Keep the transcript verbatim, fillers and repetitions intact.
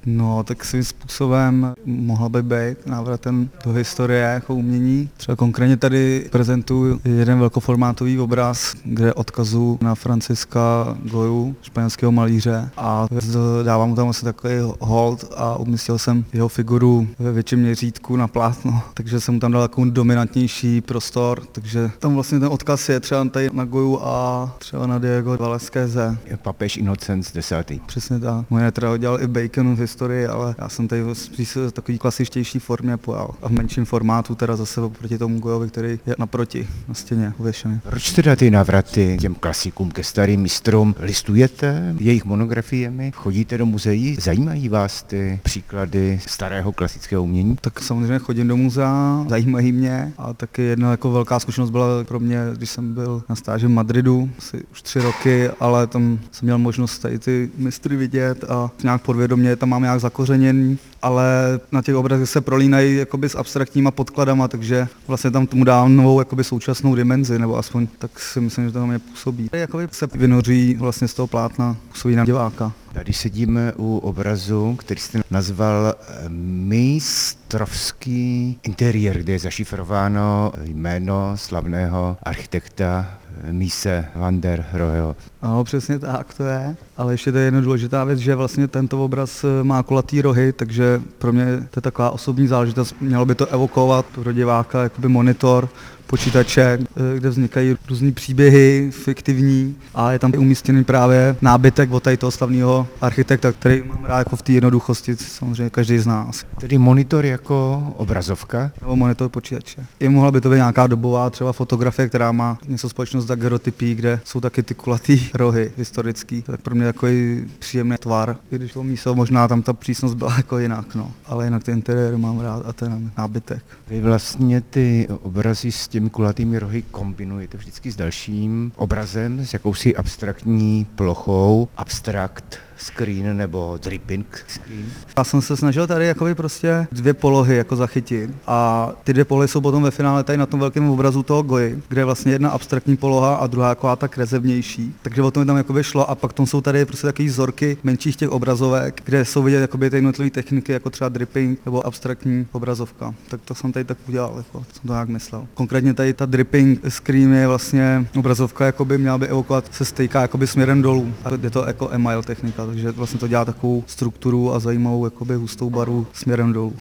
No, tak svým způsobem mohla by být návratem do historie jako umění. Třeba konkrétně tady prezentuju jeden velkoformátový obraz, kde odkazu na Franciska Goyu, španělského malíře, a dávám mu tam asi takový hold a umístil jsem jeho figuru ve větším měřítku na plátno, takže jsem mu tam dal takový dominantnější prostor, takže tam vlastně ten odkaz je třeba tady na Goyu a třeba na Diego Velázqueze. Papež Inocens desátý. Přesně tak. Moje teda dělal i Bacon v historii, ale já jsem tady v takový klasičtější formě pojal. A v menším formátu teda zase oproti tomu Goyovi, který je naproti na stěně uvěšený. Proč teda ty návraty těm klasikům, ke starým mistrům? Listujete jejich monografiemi? Chodíte do muzeí? Zajímají vás ty příklady starého klasického umění? Tak samozřejmě chodím do muzea, zajímají mě, a taky jedna jako velká zkušenost byla pro mě, když jsem byl na stáži v Madridu, asi už tři roky, ale tam jsem měl možnost tady ty mistry vidět a nějak podvědomě tam mám nějak zakořeněný, ale na těch obrazech se prolínají jakoby s abstraktníma podkladama, takže vlastně tam tomu dávám novou jakoby současnou dimenzi, nebo aspoň tak si myslím, že to na mě působí. Jakoby se vynoří vlastně z toho plátna, působí na diváka. Tady sedíme u obrazu, který jste nazval Mistrovský interiér, kde je zašifrováno jméno slavného architekta Mise van der Roheho. Ano, přesně tak to je, ale ještě to je jedna důležitá věc, že vlastně tento obraz má kulatý rohy, takže pro mě to je taková osobní záležitost, mělo by to evokovat pro diváka jakoby monitor počítače, kde vznikají různý příběhy fiktivní a je tam umístěný právě nábytek od tady toho slavného architekta, který mám rád jako v té jednoduchosti, samozřejmě každý z nás. Tedy monitor jako obrazovka? Nebo monitor počítače. I mohla by to být nějaká dobová třeba fotografie, která má něco společného s daguerreotypí, kde jsou taky ty kulatý rohy historický. To je pro mě takový příjemný tvar. I když to myslel, možná tam ta přísnost byla jako jinak, no. Ale jinak ty interiéry mám rád a ten nábytek. Vy vlastně ty obrazy s těmi kulatými rohy kombinujete vždycky s dalším obrazem, s jakousi abstraktní plochou, abstrakt screen nebo dripping screen. Já jsem se snažil tady jakoby prostě dvě polohy jako zachytit a ty dvě polohy jsou potom ve finále tady na tom velkém obrazu toho Goyi, kde je vlastně jedna abstraktní poloha a druhá taková tak rezevnější. Takže o tom mi tam jakoby šlo a pak tom jsou tady prostě takové vzorky menších těch obrazovek, kde jsou vidět jakoby ty jednotlivé techniky jako třeba dripping nebo abstraktní obrazovka. Tak to jsem tady tak udělal, jako jsem to nějak myslel. Konkrétně tady ta dripping screen je vlastně obrazovka, jakoby měla by evokovat, se stejká jakoby směrem dolů. A je to jako email technika, takže vlastně to dělá takovou strukturu a zajímavou jakoby hustou barvu směrem dolů.